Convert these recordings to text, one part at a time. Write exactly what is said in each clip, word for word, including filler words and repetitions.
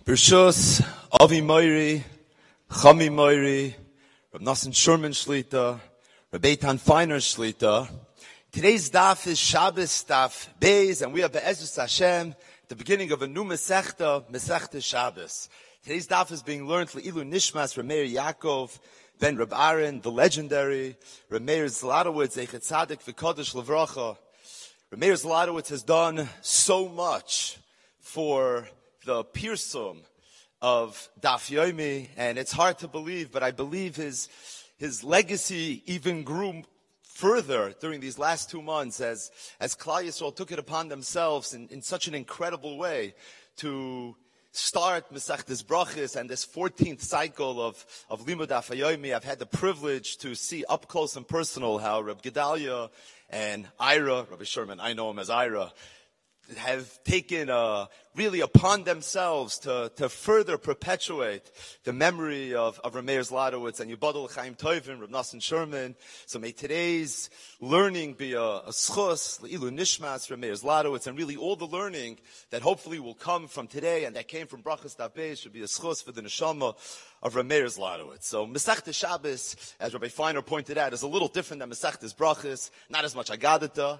Bershus, Avi Moiri, Chami Moiri, Reb Nosson Sherman Shlita, Reb Eitan Feiner Shlita. Today's daf is Shabbos daf Beis, and we are Be'ezus Hashem, the beginning of a new Masechta, Masechta Shabbos. Today's daf is being learned for Ilu Nishmas, Reb Meir Yaakov, Ben Reb Aaron, the legendary, Reb Meir Zlatowitz, Eichet Tzadik, V'Kodesh Levracha. Reb Meir Zlatowitz has done so much for the pirsum of Daf Yomi, and it's hard to believe, but I believe his his legacy even grew further during these last two months as as Klal Yisrael took it upon themselves in, in such an incredible way to start Masechtas Brachos and this fourteenth cycle of of Limud Daf Yomi. I've had the privilege to see up close and personal how Reb Gedalia and Ira, Rabbi Sherman, I know him as Ira, have taken uh, really upon themselves to, to further perpetuate the memory of, of Reb Meir Zlatowitz and Yibadol Chaim Tovim, Reb Nosson Sherman. So may today's learning be a, a schus, Ilu Nishmas, Reb Meir Zlatowitz, and really all the learning that hopefully will come from today and that came from Brachos Daf Beis should be a schus for the neshama of Reb Meir Zlatowitz. So Masechtas Shabbos, as Rabbi Feiner pointed out, is a little different than Masechtas Brachos. Not as much Agadata,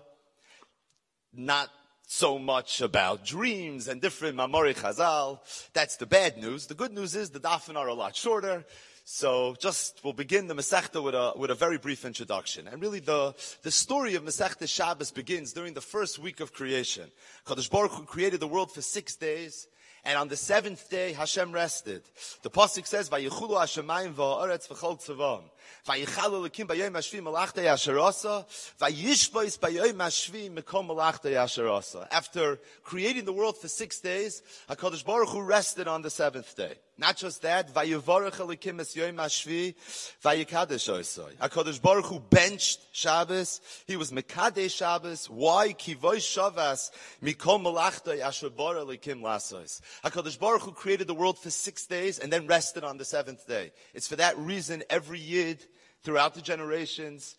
not so much about dreams and different Mamori Chazal. That's the bad news. The good news is the dafin are a lot shorter. So just, we'll begin the Masechta with a, with a very brief introduction. And really the, the story of Masechta Shabbos begins during the first week of creation. Kadosh Baruch Hu created the world for six days. And on the seventh day, Hashem rested. The pasuk says, "Vayichulu Hashemayim va'aretz v'chol tzavam, vayichalu Elokim b'yom hashvi malachta yasher asa, vayishbois b'yom hashvi mikol malachta yasher asa." After creating the world for six days, HaKadosh Baruch Hu rested on the seventh day. Not just that, vayivarech Elokim es yom hashvi, vayikadesh osai. HaKadosh Baruch Hu benched Shabbos. He was mekadesh Shabbos. Why? Kivoy shavas mikol malachta yasher bar Elokim lasos. HaKadosh Baruch Hu created the world for six days and then rested on the seventh day. It's for that reason every Yid throughout the generations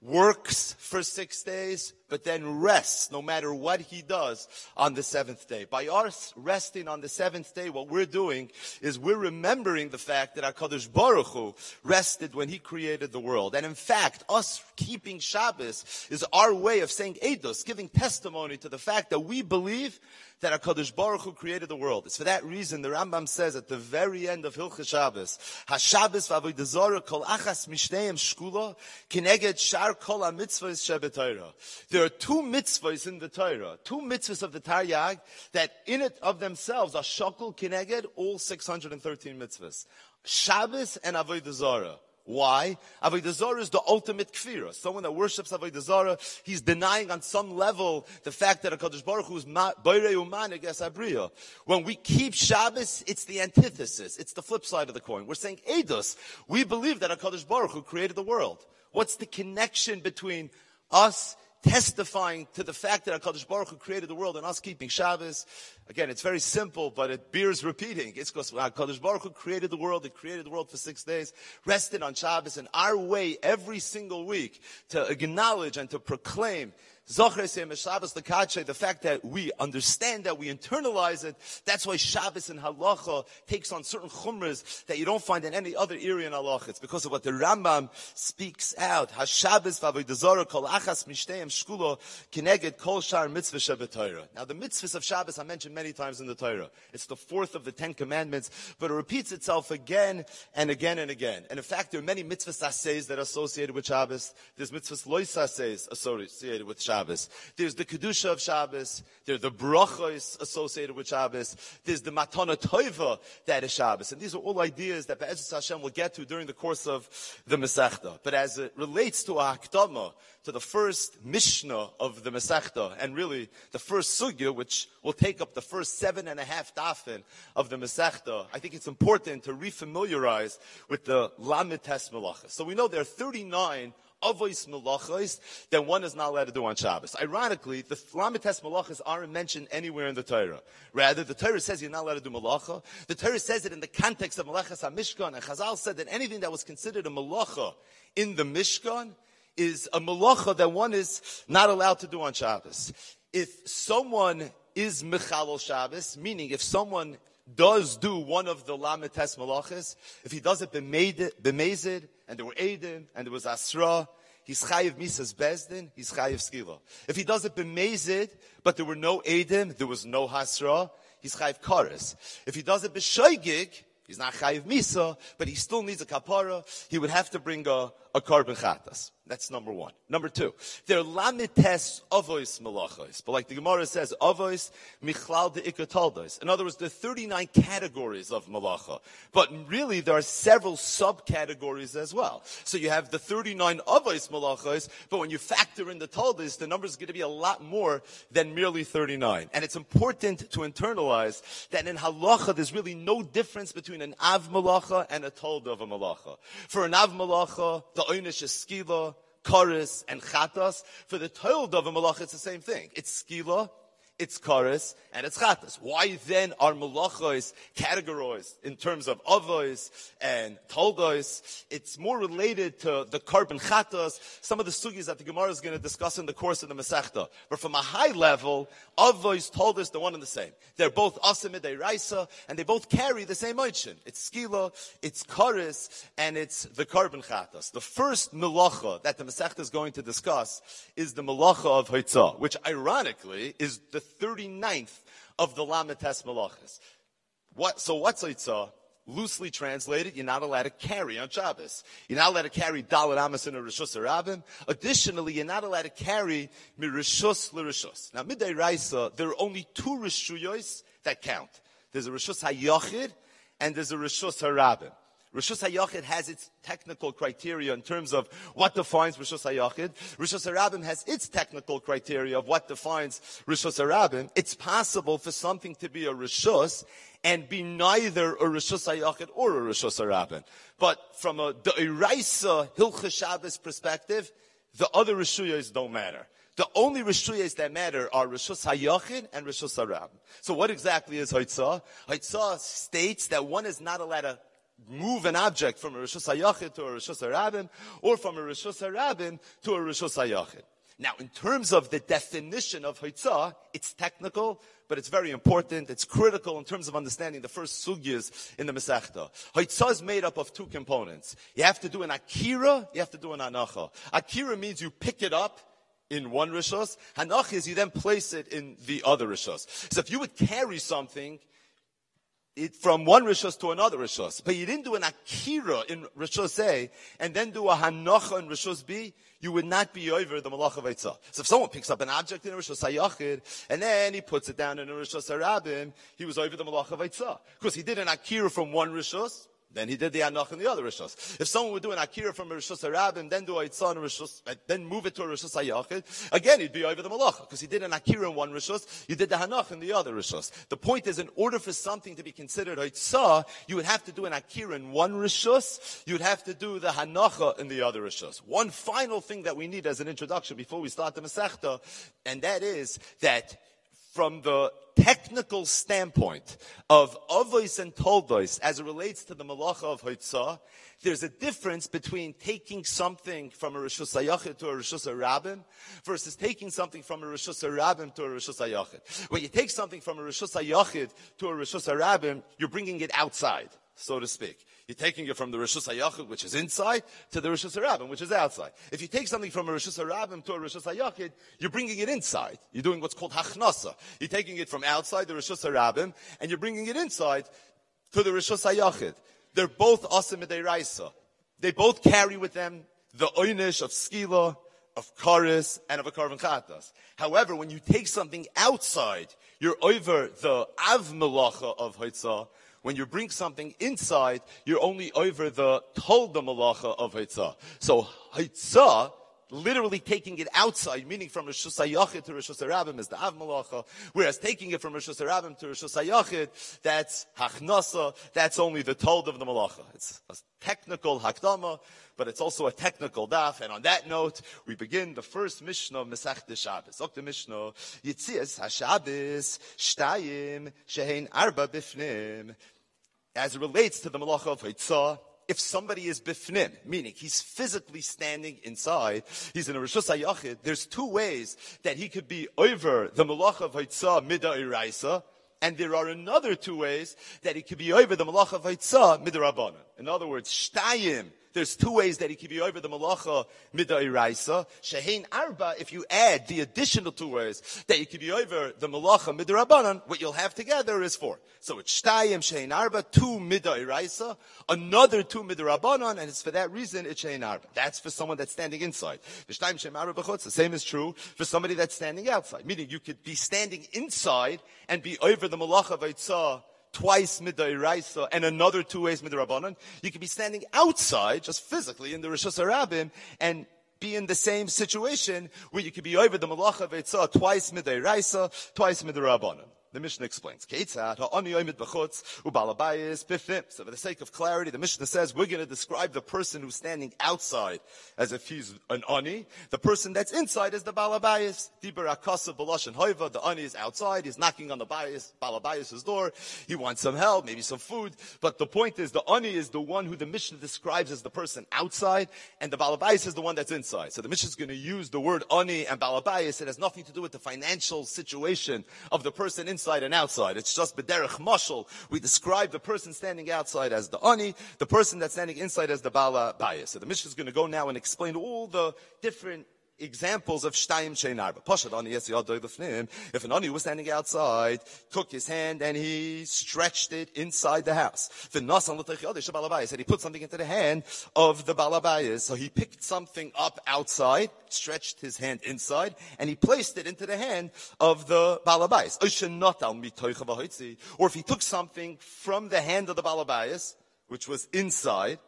works for six days, but then rests, no matter what he does, on the seventh day. By us resting on the seventh day, what we're doing is we're remembering the fact that HaKadosh Baruch Hu rested when He created the world. And in fact, us keeping Shabbos is our way of saying Eidos, giving testimony to the fact that we believe that HaKadosh Baruch Hu created the world. It's for that reason the Rambam says at the very end of Hilchos Shabbos, HaShabbos v'avodah zarah kol achas mishneim shkula kineged shar kol ha-mitzvahs shebetayra. There are two mitzvahs in the Torah, two mitzvahs of the Taryag that in it of themselves are shakul kineged all six hundred thirteen mitzvahs. Shabbos and avodah zarah. Why? Avodah Zarah is the ultimate kfira. Someone that worships Avodah Zarah, he's denying on some level the fact that HaKadosh Baruch Hu is Borei Umanik es Abriya. When we keep Shabbos, it's the antithesis. It's the flip side of the coin. We're saying Eidos. We believe that HaKadosh Baruch Hu created the world. What's the connection between us testifying to the fact that HaKadosh Baruch Hu created the world and us keeping Shabbos? Again, it's very simple, but it bears repeating. It's because HaKadosh Baruch Hu created the world. He created the world for six days, rested on Shabbos, and our way every single week to acknowledge and to proclaim the fact that we understand that, we internalize it. That's why Shabbos and Halacha takes on certain chumras that you don't find in any other area in Halacha. It's because of what the Rambam speaks out. HaShabbos v'avodah zarah kol achas mishteim shkula kineged kol shar mitzvah shebetayra. Now the mitzvahs of Shabbos I mentioned many times in the Torah. It's the fourth of the Ten Commandments, but it repeats itself again and again and again. And in fact, there are many mitzvahs aseis that are associated with Shabbos. There's mitzvahs lois aseis associated with Shabbos. There's the Kedusha of Shabbos. There's the Brachos associated with Shabbos. There's the Matana Tova that is Shabbos. And these are all ideas that Be'ezus Hashem will get to during the course of the Masechta. But as it relates to a Hakdama, to the first Mishnah of the Masechta, and really the first Sugya, which will take up the first seven and a half dafin of the Masechta, I think it's important to refamiliarize with the Lamed Tes Melachos. So we know there are thirty-nine Avos Melachos that one is not allowed to do on Shabbos. Ironically, the Lamed Tes Melachos aren't mentioned anywhere in the Torah. Rather, the Torah says you're not allowed to do Malacha. The Torah says it in the context of Malachas HaMishkan, and Chazal said that anything that was considered a Malacha in the Mishkan is a Malacha that one is not allowed to do on Shabbos. If someone is Mechalel Shabbos, meaning if someone does do one of the Lamed Tes Malachas, if he does it b'mezid, and there were Eidim, and there was Asra, he's Chayiv Misas Bezdin, he's Chayiv Skila. If he does it b'mezid, but there were no Eidim, there was no Hasra, he's Chayiv Kares. If he does it b'shoigig, he's not Chayiv Misa, but he still needs a kapara, he would have to bring a, a carbon chatas. That's number one. Number two, there are lamites avois malachos. But like the Gemara says, avois michlal de ikataldos. In other words, there are thirty-nine categories of malacha. But really, there are several subcategories as well. So you have the thirty-nine avois malachos, but when you factor in the taldos, the number is going to be a lot more than merely thirty-nine. And it's important to internalize that in halacha, there's really no difference between an av malacha and a talda of a malacha. For an av malacha, the oynish is skila, Karis and Chatas. For the Told of a Malach, it's the same thing. It's Skila, it's Karis, and it's Chatas. Why then are Malachos categorized in terms of Avos and Toldos? It's more related to the carbon Chatas, some of the sugis that the Gemara is going to discuss in the course of the Masechta. But from a high level, Avos, Toldos, they're one and the same. They're both Asimid Raisa, and they both carry the same Oichin. It's Skila, it's Karis, and it's the carbon Chatas. The first Melacha that the Masechta is going to discuss is the Melacha of Hoitzah, which ironically is the thirty-ninth of the Lamed Tes Malachas. What, so what's Hoitzah? Loosely translated, you're not allowed to carry on Shabbos. You're not allowed to carry Dalet Amos in a Rishus Harabim. Additionally, you're not allowed to carry Mirishus L'Rishus. Now, Midday Raisa, there are only two Rishuyos that count. There's a Rishus HaYachid and there's a Rishus Harabim. Rishus HaYachid has its technical criteria in terms of what defines Rishus HaYachid. Rishus Harabim has its technical criteria of what defines Rishus Harabim. It's possible for something to be a Rishus and be neither a Rishus HaYachid or a Rishus Harabim. But from a De'iraisa Hilchah Shabbos perspective, the other Rishuyos don't matter. The only Rishuyos that matter are Rishus HaYachid and Rishus Harabim. So what exactly is Hoitzah? Hoitzah states that one is not allowed to move an object from a Rishus HaYachid to a Rishus Harabim, or from a Rishus Harabim to a Rishus HaYachid. Now, in terms of the definition of Hoitzah, it's technical, but it's very important. It's critical in terms of understanding the first sugyas in the Masechta. Hoitzah is made up of two components. You have to do an akira, you have to do an anacha. Akira means you pick it up in one Rishus. Hanacha is you then place it in the other Rishus. So if you would carry something It, from one Rishus to another Rishus, but you didn't do an Akira in Rishus A, and then do a Hanocha in Rishus B, you would not be over the Malach of Eitzah. So if someone picks up an object in a Rishus HaYachid, and then he puts it down in a Rishus Harabim, he was over the Malach of Eitzah. Because he did an Akira from one Rishus, then he did the Anach in the other Rishus. If someone would do an Akira from a Rishus Harabim, then do a Eitzah in a Rishus, then move it to a Rishus HaYachid, again he'd be over the Malacha. Because he did an Akira in one Rishus, you did the Hanach in the other Rishus. The point is, in order for something to be considered Eitzah, you would have to do an Akira in one Rishus, you would have to do the Hanacha in the other Rishus. One final thing that we need as an introduction before we start the Masechta, and that is that from the technical standpoint of Avos and Toldos as it relates to the Malacha of Hoitzah, there's a difference between taking something from a Rishus HaYachid to a Rishus Harabim versus taking something from a Rishus Harabim to a Rishus HaYachid. When you take something from a Rishus HaYachid to a Rishus Harabim, you're bringing it outside, so to speak. You're taking it from the Rishus HaYachid, which is inside, to the Rishus Harabim, which is outside. If you take something from a Rishus Harabim to a Rishus HaYachid, you're bringing it inside. You're doing what's called Hachnasa. You're taking it from outside the Rishus Harabim, and you're bringing it inside to the Rishus HaYachid. They're both Asim Midei They both carry with them the Oynish of Skila, of Karis, and of a Karvan Chatas. However, when you take something outside, you're over the Av Melacha of Hoitzah. When you bring something inside, you're only over the Tolda Malacha of Hoitzah. So Hoitzah, literally taking it outside, meaning from Rishus HaYachid to Rishus Harabim, is the Av Malacha, whereas taking it from Rishus Harabim to Rishus HaYachid, that's Hachnasa, that's only the Tolda of the Malacha. It's a technical Hakdama, but it's also a technical daf. And on that note, we begin the first Mishnah of Masechta Shabbos. Ok, the Mishnah, Yitzias HaShabbos, Shtayim, Shehein Arba Bifnim. As it relates to the Malacha of Hoitzah, if somebody is bifnim, meaning he's physically standing inside, he's in a Rishus HaYachid, there's two ways that he could be over the Malacha of Hoitzah Mida Iraisa. And there are another two ways that he could be over the malacha v'aitzah midrabanan. In other words, shtayim. There's two ways that he could be over the malacha midairaisa. Shehein arba, if you add the additional two ways that you could be over the malacha midirabanan, what you'll have together is four. So it's shtayim shehein arba, two midairaisa, another two midirabanan, and it's for that reason it's shehein arba. That's for someone that's standing inside. The shtayim shehein arba b'chutz, the same is true for somebody that's standing outside. Meaning you could be standing inside and be over the malacha v'aitzah twice midairaisa and another two ways midrabanan. You could be standing outside, just physically, in the Rishus Harabim, and be in the same situation where you could be over the malacha v'aitzah twice midairaisa, twice midrabanan. The Mishnah explains. So for the sake of clarity, the Mishnah says we're going to describe the person who's standing outside as if he's an ani. The person that's inside is the balabayis. The ani is outside. He's knocking on the bayis, balabayis' door. He wants some help, maybe some food. But the point is, the ani is the one who the Mishnah describes as the person outside, and the balabayis is the one that's inside. So the Mishnah is going to use the word ani and balabayis. It has nothing to do with the financial situation of the person inside. Inside and outside. It's just b'derech mashal. We describe the person standing outside as the ani, the person that's standing inside as the bala bayis. So the Mishnah is going to go now and explain all the different examples of shtayim shein arba. Pashad ani yes yadoy lefnim. If an ani was standing outside, took his hand and he stretched it inside the house. The nasan l'tech yadoy shebalabayis said he put something into the hand of the balabayis. So he picked something up outside, stretched his hand inside, and he placed it into the hand of the balabayis. Or if he took something from the hand of the balabayis, which was inside,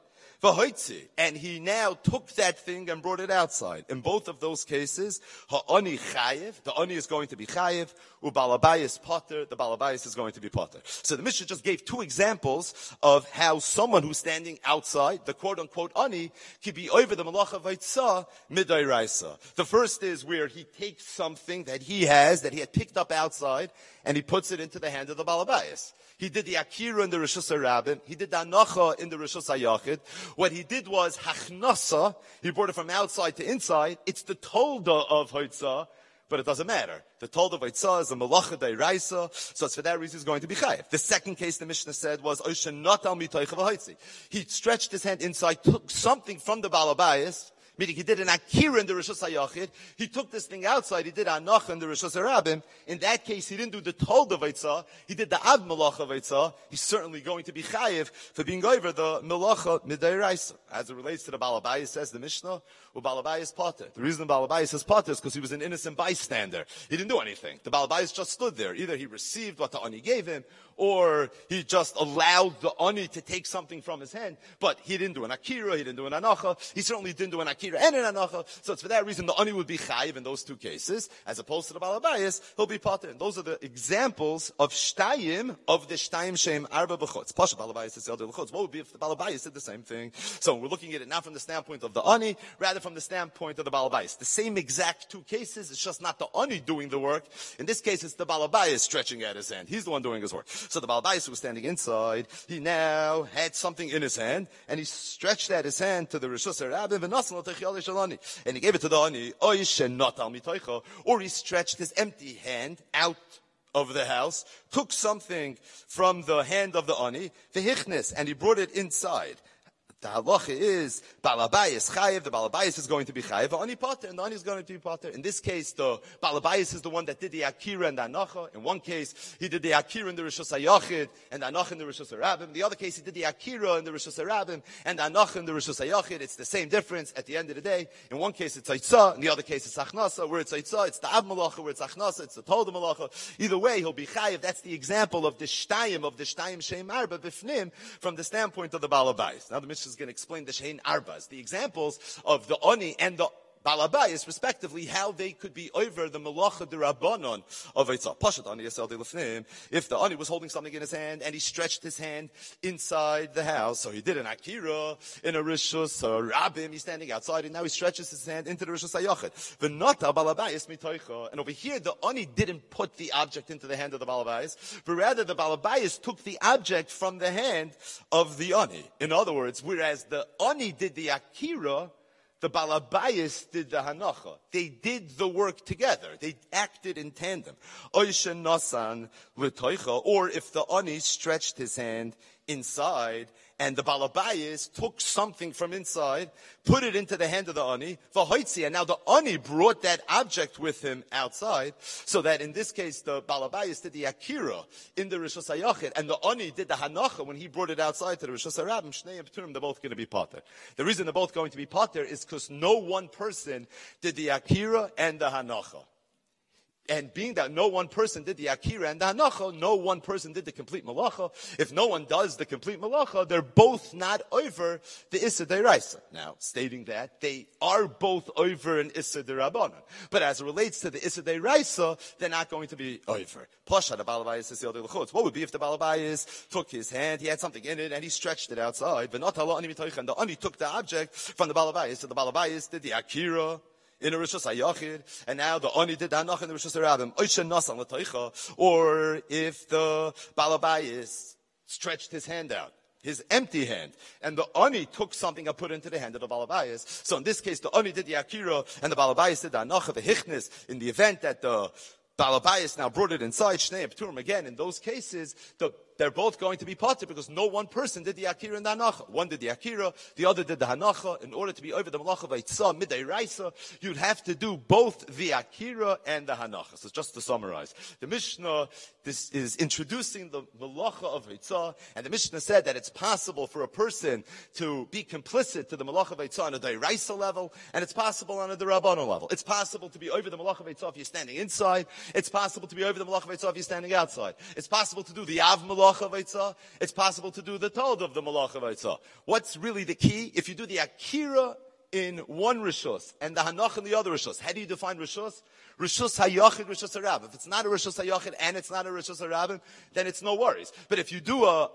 and he now took that thing and brought it outside. In both of those cases, ha'ani chayev, the ani is going to be chayev, u'balabayis potter, the balabayis is going to be potter. So the Mishnah just gave two examples of how someone who's standing outside, the quote-unquote ani, could be over the malacha v'aitzah midairaisa. The first is where he takes something that he has, that he had picked up outside, and he puts it into the hand of the balabayis. He did the akira in the Rishus Harabim. He did the anacha in the Rishus Hayachid. What he did was hachnasa. He brought it from outside to inside. It's the tolda of Hoitzah, but it doesn't matter. The tolda of Hoitzah is a malacha deiraisa, so it's for that reason he's going to be chayiv. The second case the Mishnah said was Oshen natal mitoicha v'hoitzi. He stretched his hand inside, took something from the balabayis, meaning he did an akira in the Rishus Hayachid. He took this thing outside. He did anacha in the Rishus Harabim. In that case, he didn't do the tolda v'aitzah. He did the ad malacha v'aitzah. He's certainly going to be chayiv for being over the malacha midairaisa. As it relates to the balabayis, says the Mishnah, well, balabayis potter. The reason the balabayis is potter is because he was an innocent bystander. He didn't do anything. The balabayis just stood there. Either he received what the ani gave him, or he just allowed the ani to take something from his hand. But he didn't do an akira. He didn't do an anacha. He certainly didn't do an akira and an anacha, so it's for that reason the ani would be chayiv in those two cases, as opposed to the balabayis, he'll be potter. And those are the examples of shtayim, of the shtayim sheim arba b'chutz. Pasha balabayis is yadei l'chutz. What would be if the balabayis did the same thing? So we're looking at it not from the standpoint of the ani, rather from the standpoint of the balabayis. The same exact two cases, it's just not the ani doing the work. In this case, it's the balabayis stretching out his hand. He's the one doing his work. So the balabayis who was standing inside, he now had something in his hand, and he stretched out his hand to the Rishus Harabim, v'nasan l'tech yadei and he gave it to the ani, or he stretched his empty hand out of the house, took something from the hand of the ani, v'hichnes, and he brought it inside. The halacha is balabayis chayiv. The balabayis is going to be chayiv. Ani potter, and the ani is going to be potter. In this case, the balabayis is the one that did the akira and the anacha. In one case, he did the akira in the Rishus Hayachid and the anacha in the Rishus Harabim. In the other case, he did the akira in the Rishus Harabim and the anacha in the Rishus Hayachid. It's the same difference at the end of the day. In one case, it's aitzah. In the other case, it's achnasa. Where it's aitzah, it's the ab malacha. Where it's achnasa, it's the tolda malacha. Either way, he'll be chayiv. That's the example of the shtayim of the shtayim sheim arba b'fnim from the standpoint of the balabayis. Now the Mishnah is going to explain the shein arbas, the examples of the ani and the balabayis, respectively, how they could be over the malacha d'Rabbanon of Eitzah. Pashat ani yasel de lefnim. If the ani was holding something in his hand and he stretched his hand inside the house, so he did an akira in a rishus Harabim, he's standing outside, and now he stretches his hand into the rishus hayachid. V'nata balabayis mitoicha. And over here, the ani didn't put the object into the hand of the balabayis, but rather the balabayis took the object from the hand of the ani. In other words, whereas the ani did the akira, the Balabayas did the Hanacha. They did the work together. They acted in tandem. Oishen Nasan L'toicha, or if the Ani stretched his hand inside, and the Balabayas took something from inside, put it into the hand of the Ani, v'hoitzi, and now the Ani brought that object with him outside, so that in this case the Balabayas did the Akira in the Rishus HaYachid, and the Ani did the Hanacha when he brought it outside to the Rishus HaRabim. Shnei Pturim, they're both going to be Pater. The reason they're both going to be Pater is because no one person did the Akira and the Hanacha. And being that no one person did the Akira and the Hanacha, no one person did the complete Malacha. If no one does the complete Malacha, they're both not over the Issa D'Oraisa. Now, stating that, they are both over an Issa D'Rabbanan. But as it relates to the Issa D'Oraisa, they're not going to be over. Plasha, the Balabayas is the other L'chutz. What would be if the Balabayas took his hand, he had something in it, and he stretched it outside, but not Allah Ani Mitoich, and the Ani took the object from the Balabayas. So the Balabayas did the Akira in a Rishus HaYachid, and now the Ani did the Hanach in the Rishus HaRabim. Oishen Nasan L'toicha, or if the Balabayas stretched his hand out, his empty hand, and the Ani took something and put it into the hand of the Balabayas. So in this case, the Ani did the Akira, and the Balabayas did the Hanach, the Hichnis, in the event that the Balabayas now brought it inside, Shnei Pturim. Again, in those cases, the they're both going to be Pater because no one person did the Akira and the Hanacha. One did the Akira, the other did the Hanacha. In order to be over the Malacha of Eitzah, Midei Raisa, you'd have to do both the Akira and the Hanacha. So just to summarize, the Mishnah this is introducing the Malacha of Eitzah, and the Mishnah said that it's possible for a person to be complicit to the Malacha of Eitzah on a D'Oraisa level, and it's possible on a D'Rabbanan level. It's possible to be over the Malacha of Eitzah if you're standing inside. It's possible to be over the Malacha of Eitzah if you're standing outside. It's possible to do the Av Malacha of Eitzah. It's possible to do the Tod of the Malach of Eitzah. What's really the key? If you do the Akira in one Rishus and the Hanach in the other Rishus, how do you define Rishus? Rishus HaYachid, Rishus HaRabim. If it's not a Rishus HaYachid and it's not a Rishus HaRabim, then it's no worries. But if you do a,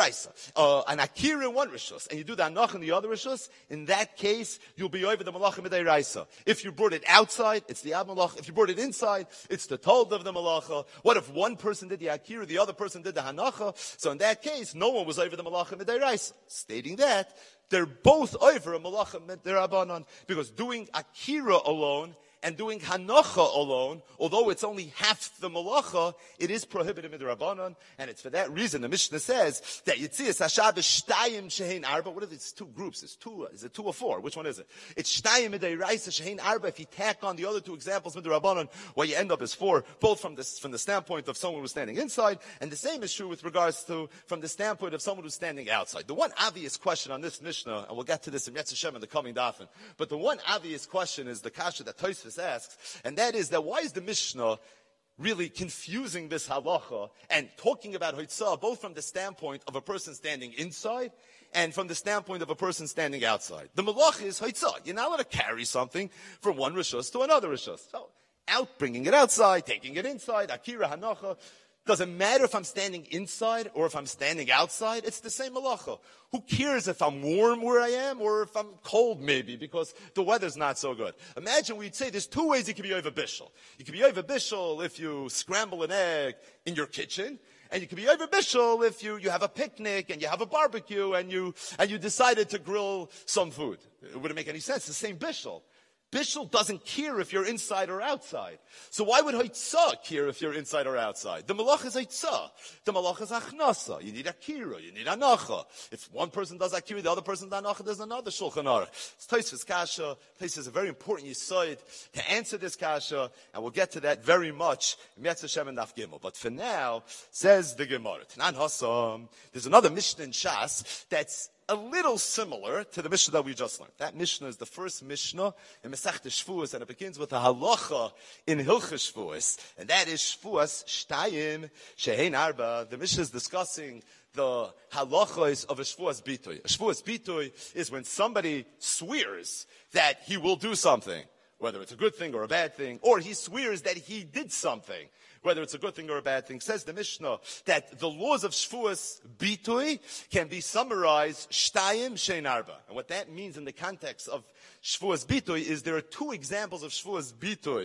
uh, an Akira in one Rishus and you do the Hanach in the other Rishus, in that case, you'll be over the Malach Midei Raisa. If you brought it outside, it's the Ab Malach. If you brought it inside, it's the Tod of the Malacha. What if one person did the Akira, the other person did the Hanacha? So in that case, no one was over the Malach Midei Raisa. Stating that, they're both over a Malach Midei Rabbanan, because doing Akira alone and doing Hanacha alone, although it's only half the Malacha, it is prohibited midrabanan, and it's for that reason the Mishnah says that Yitzias HaShabbos Shtayim Shehein Arba. What are these two groups? It's two. Is it two or four? Which one is it? It's Shtayim Midiraisa Shehein Arba. If you tack on the other two examples midrabanan, what you end up is four, both from this from the standpoint of someone who's standing inside, and the same is true with regards to from the standpoint of someone who's standing outside. The one obvious question on this Mishnah, and we'll get to this in Yetz Hashem in the coming dafin, but the one obvious question is the kasha that Tosfos asks, and that is that why is the Mishnah really confusing this halacha and talking about hoitzah both from the standpoint of a person standing inside and from the standpoint of a person standing outside? The malach is hoitzah. You're not allowed to carry something from one rishus to another rishus. So, out, bringing it outside, taking it inside, akira hanacha. Doesn't matter if I'm standing inside or if I'm standing outside. It's the same malacha. Who cares if I'm warm where I am or if I'm cold maybe because the weather's not so good? Imagine we'd say there's two ways you can be over bishul. You can be over bishul if you scramble an egg in your kitchen. And you can be over bishul if you, you have a picnic and you have a barbecue and you, and you decided to grill some food. It wouldn't make any sense. It's the same bishul. Bishul doesn't care if you're inside or outside. So why would Hoitzah care if you're inside or outside? The malach is Hoitzah. The malach is Achnasa. You need Akira. You need Anacha. If one person does Akira, the other person does Anacha, there's another Shulchan Aruch. It's Tosfos Kasha. Tosfos is a very important yesod to answer this Kasha, and we'll get to that very much in Yetz Hashem and Daf Gimel. But for now, says the Gemara, Tanan Hasam, there's another Mishnah in Shas that's a little similar to the Mishnah that we just learned. That Mishnah is the first Mishnah in Masechta Shvuos, and it begins with a halacha in Hilchos Shvuos, and that is Shvuos Shtayim Shehein Arba. The Mishnah is discussing the halachos of a Shvuos Bitoy. A Shvuos Bitoy is when somebody swears that he will do something, whether it's a good thing or a bad thing, or he swears that he did something, whether it's a good thing or a bad thing. Says the Mishnah that the laws of Shvuos Bitui can be summarized Shtayim Shein Arba. And what that means in the context of Shvuos Bitui is there are two examples of Shvuos Bitui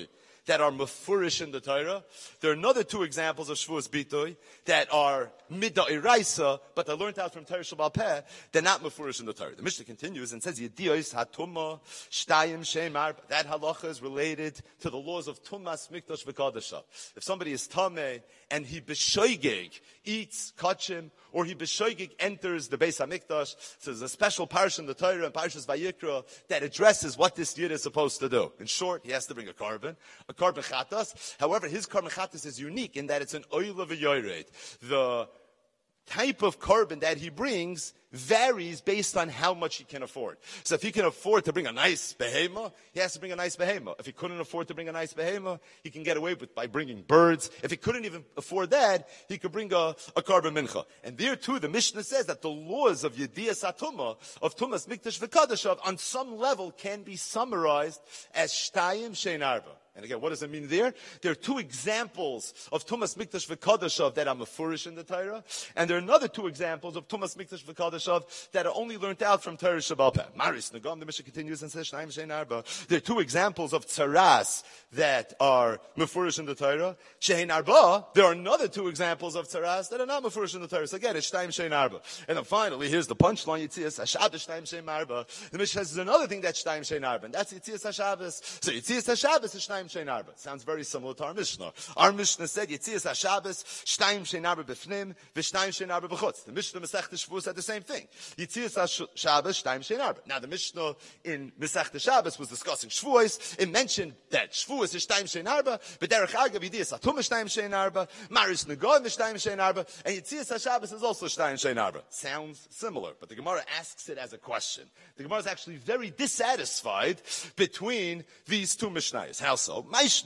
that are mefurish in the Torah. There are another two examples of Shavuos Bitoy that are mid'iraisa, but they're learned out from Torah Shabbat Peh. They're not mefurish in the Torah. The Mishnah continues and says, Yediyos hatumah shtayim shem arba. That halacha is related to the laws of tumas mikdash v'kadasha. If somebody is tameh and he b'shoigeg eats kachim, or he b'shoigeg enters the Beis HaMikdash, so there's a special parsha in the Torah and Parshas Vayikra that addresses what this yid is supposed to do. In short, he has to bring a carbon, a carbon chatas. However, his carbon chatas is unique in that it's an oil of a yored. The type of carbon that he brings varies based on how much he can afford. So if he can afford to bring a nice behema, he has to bring a nice behema. If he couldn't afford to bring a nice behema, he can get away with by bringing birds. If he couldn't even afford that, he could bring a, a carbon mincha. And there too, the Mishnah says that the laws of Yediyas Atumah, of Tumas Mikdash V'Kadashav, on some level can be summarized as Shtayim Shein Arba. And again, what does it mean there? There are two examples of Tumas Mikdash V'Kadashav that are mefurish in the Torah, and there are another two examples of Tumas Mikdash V'Kadashav that are only learned out from Torah Shabbat Peh. Maris Nagam, the Mishnah continues and says, Shnayim Shein Arba. There are two examples of tzaras that are mefurish in the Torah. Shein Arba, there are another two examples of tzaras that are not mefurish in the Torah. So again, it's Shnayim Shein Arba. And then finally, here's the punchline, Yitzias HaShabbos Shnayim Shein Arba. The Mishnah says there's another thing that's Shnayim Shein Arba, and that's Yitzias HaShabbos. So Yitzias HaShabbos is Shnayim Shein Arba. Sounds very similar to our Mishnah. Our Mishnah said, Yitzias HaShabbos, Shnayim Shein Arba b'fnim, v'Shnayim Shein Arba b'chutz. The Mishnah Masechta Shavuos said the same thing. Yitzias HaShabbos, Shnayim Shein Arba. Now the Mishnah in Masechta Shabbos was discussing Shavuos. It mentioned that Shavuos is Shnayim Shein Arba, but Derech Agav Yitzias HaTumah Shnayim Shein Arba, Maris Negon is Shnayim Shein Arba, and Yitzias HaShabbos is also Shnayim Shein Arba. Sounds similar, but the Gemara asks it as a question. The Gemara is actually very dissatisfied between these two Mishnayos. How so? Why is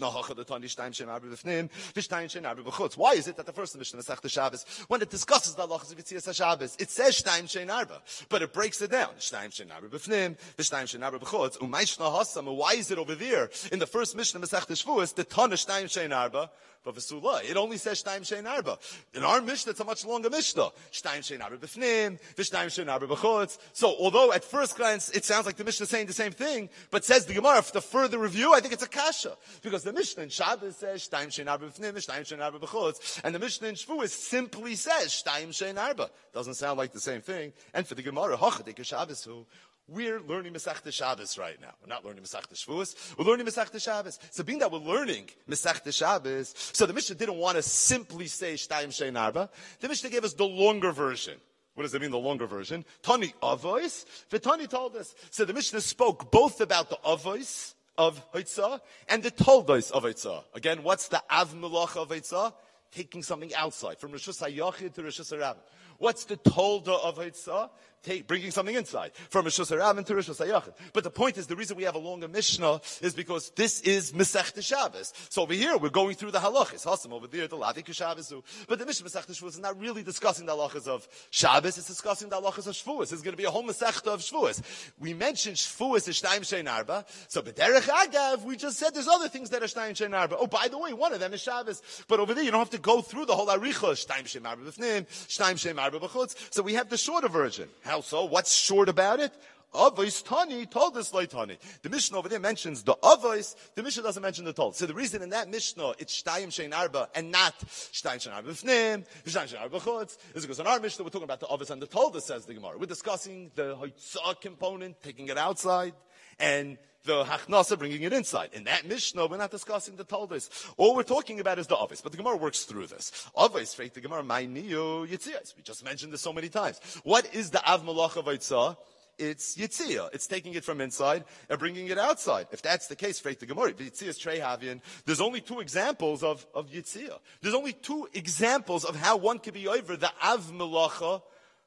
it that the first Mishnah, Masechta Shabbos, when it discusses the halachas of Yitzias HaShabbos, it says Shnayim Shein Arba, but it breaks it down. Shnayim Shein Arba b'fnim, v'Shnayim Shein Arba b'chutz. U'mayshna hasam. Why is it over there in the first Mishnah, Masechta Shavuos, the Tana Shnayim Shein Arba, but v'Sula, it only says Shnayim Shein Arba. In our Mishnah, it's a much longer Mishnah. Shnayim Shein Arba b'fnim, v'Shnayim Shein Arba b'chutz. So, although at first glance it sounds like the Mishnah is saying the same thing, but says the Gemara, for the further review, I think it's a kasha, because the Mishnah in Shabbos says Shnayim Shein Arba b'fnim, v'Shnayim Shein Arba b'chutz, and the Mishnah in Shavuos simply says Shnayim Shein Arba. Doesn't sound like the same thing. And for the Gemara, Hachadek Shabbos, we're learning Masechta Shabbos right now. We're not learning Masechta Shavuos. We're learning Masechta Shabbos. So being that we're learning Masechta Shabbos, so the Mishnah didn't want to simply say Shtayim Shein Arba. The Mishnah gave us the longer version. What does it mean, the longer version? Tani Avos. V'Tani told us. So the Mishnah spoke both about the Avos of Haitzah and the Toldos of Haitzah. Again, what's the Av Melach of Haitzah? Taking something outside, from Rishus HaYachid to Rishus HaRabban. What's the Tolda of Haitzah? Take, bringing something inside, from Rishus HaRabban to Rishus HaYachid. But the point is, the reason we have a longer Mishnah is because this is Masechta Shabbos. So over here, we're going through the halachas. Hasam over there, the Lavik Shabbosu. But the Mishnah Masechta Shavuos is not really discussing the halachas of Shabbos, it's discussing the halachas of Shavuos. It's going to be a whole Masechta of Shavuos. We mentioned Shavuos is Shnayim Shein Arba, so B'derech Agav, we just said there's other things that are Shnayim Shein Arba. Oh, by the way, one of them is Shabbos. But over there, you don't have to go through the whole Aricha, Shnayim Shein Arba B'fnim, Shnayim Shein Arba B'chutz. So we have the shorter version. How so? What's short about it? Avos Tani told us like Tani. The Mishnah over there mentions the Avos. The Mishnah doesn't mention the Told. So the reason in that Mishnah it's Shtayim Shein Arba and not Shtayim Shein Arba B'fnim, Shtayim Shein Arba B'chutz is because in our Mishnah we're talking about the Avos and the Told, says the Gemara. We're discussing the Haitzah component, taking it outside, and the Hachnasa bringing it inside. In that Mishnah, we're not discussing the Toldos. All we're talking about is the Avos. But the Gemara works through this. Avos, fake the Gemara, my niyo Yitzias. We just mentioned this so many times. What is the Av Malach of Haitzah? It's Yitzia. It's taking it from inside and bringing it outside. If that's the case, fake the Gemara, Yitzias Trei Havian, there's only two examples of, of Yitzia. There's only two examples of how one could be over the Av Malacha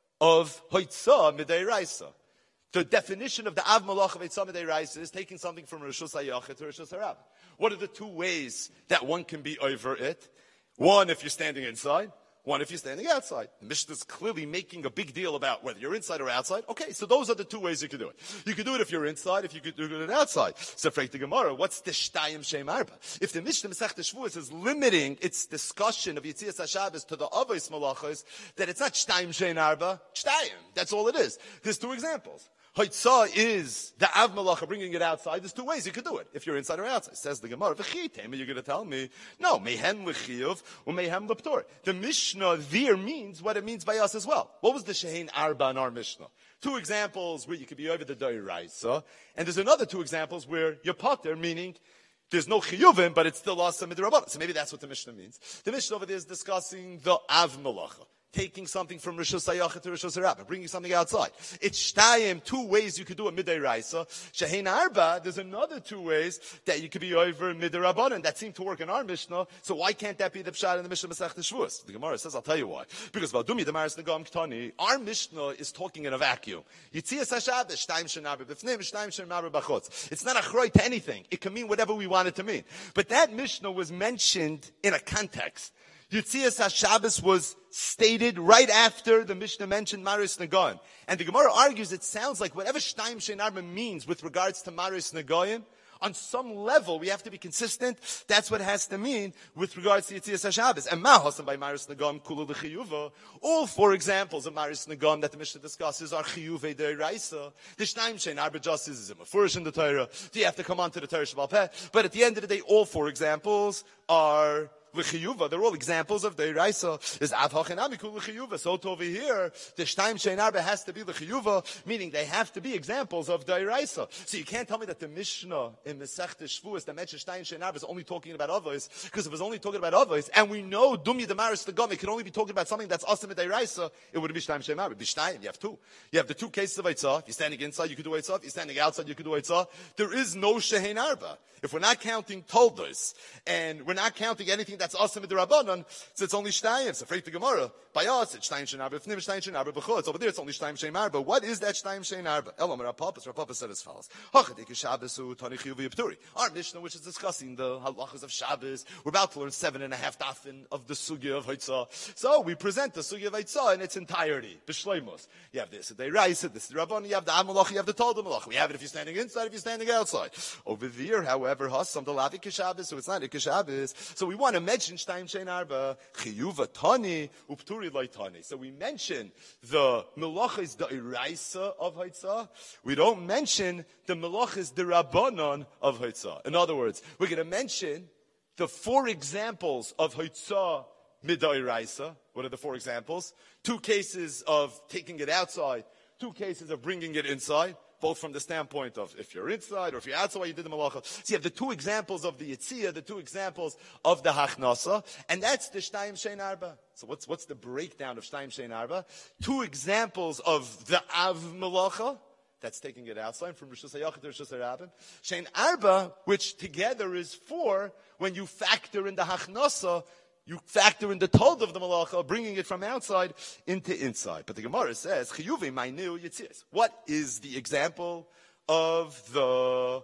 of Haitzah Midei Raisa. The definition of the Av Malach of Eitzah Midei Raisa is taking something from Rishus HaYachid to Rishus HaRabban. What are the two ways that one can be over it? One, if you're standing inside. One, if you're standing outside. The Mishnah is clearly making a big deal about whether you're inside or outside. Okay, so those are the two ways you can do it. You can do it if you're inside, if you could do it outside. So, Freit the Gemara, what's the Shtayim Shein Arba? If the Mishnah Masechta Shavuos is limiting its discussion of Yitzias HaShabbos to the Avos Malachos, that it's not Shtayim Shein Arba, Shtayim. That's all it is. There's two examples. Hoitzah is the Av Malacha, bringing it outside. There's two ways you could do it, if you're inside or outside. Says the Gemara, V'chitema, you're going to tell me, no, mehem l'chiyuv, or mehem l'ptor. The Mishnah there means what it means by us as well. What was the Shehein Arba in our Mishnah? Two examples where you could be over the Doiraisa, and there's another two examples where you're potter, meaning there's no chiyuvim, but it's still awesome midrabanan. So maybe that's what the Mishnah means. The Mishnah over there is discussing the Av Malacha, taking something from Rishus Hayachid to Rishus Harabah, bringing something outside. It's shtayim, two ways you could do it midday raisa. Shehein Arba, there's another two ways that you could be over midday rabbanan. That seemed to work in our Mishnah. So why can't that be the pshat in the Mishnah Masechta Shavuos? The Gemara says, I'll tell you why. Because Valdumi Damaris Negam Ktani, our Mishnah is talking in a vacuum. Yitzias HaShabbos, shtayim shenarba b'fnim, shtayim shenarba b'chutz. It's not a chroy to anything. It can mean whatever we want it to mean. But that Mishnah was mentioned in a context. Yitzias HaShabbos was stated right after the Mishnah mentioned Maris Nagoyim. And the Gemara argues it sounds like whatever Shtayim Shein Arba means with regards to Maris Nagoyim, on some level we have to be consistent. That's what it has to mean with regards to Yitzias HaShabbos. And Ma'hosan by Maris Nagoyim Kula L'Chiyuva. All four examples of Maris Nagoyim that the Mishnah discusses are Chiyuvei Deiraisa. The Shtayim Shein Arba justice is a Mefurish in the Torah. Do you have to come on to the Torah Shabbal Peh? But at the end of the day, all four examples are L'chiyuva, they're all examples of Deiraisa. Is Av Hachinamiku L'chiyuva. So to over here, the Shtayim Shein Arba has to be L'chiyuva, meaning they have to be examples of Deiraisa. So you can't tell me that the Mishnah in Masechta Shavuos that mentions Shtayim Shein Arba is only talking about Avos, because if it was only talking about Avos, and we know Dumya Damaris Legam, it can only be talking about something that's awesome in Deiraisa, it wouldn't be Shtayim Shein Arba. It'd be Shtayim. You have two. You have the two cases of Eitzah. If you're standing inside, you could do Eitzah. If you're standing outside, you could do Eitzah. There is no Shehein Arba. If we're not counting Toldos, and we're not counting anything that's awesome in the Rabbanon, so it's only Shtayim. So afraid the Gemara. By us, it's Shtayim Shein Arba. Fnim Shtayim Shein Arba b'chutz. Over there, it's only Shtayim Shein Arba. What is that Shtayim Shein Arba? Elam Rapapas. Rapapas said as follows: Hachadik Shabbasu Tani Chiyuv Yipturi. Our Mishnah, which is discussing the halachas of Shabbos, we're about to learn seven and a half dafin of the sugya of Haitzah. So we present the sugya of Haitzah in its entirety. B'shleimus. You have this, the Reisa, this, the Rabban. You have the Amalach. You have the Talmud Malach. We have it if you're standing inside, if you're standing outside. Over there, however, has some Delavi Kishabbos, so it's not a Kishabbos. So we want to mention Shtayim Shein Arba. Chiyuva Tani, Upturi Lai Tani. So we mention the Melachas the Iraisa of Haitzah. We don't mention the Melachas the Rabbanon of Haitzah. In other words, we're going to mention the four examples of Haitzah Midairaisa. What are the four examples? Two cases of taking it outside, two cases of bringing it inside. Both from the standpoint of if you're inside or if you're outside, you did the malacha. So you have the two examples of the Yitziyah, the two examples of the Hachnasa, and that's the Shtayim Shein Arba. So what's, what's the breakdown of Shtayim Shein Arba? Two examples of the Av Malacha, that's taking it outside from Rishus Hayachid to Rishus Harabah. Shein Arba, which together is four, when you factor in the Hachnasa, you factor in the told of the malacha, bringing it from outside into inside. But the Gemara says, Chiyuvi ma'inu yitzias. What is the example of the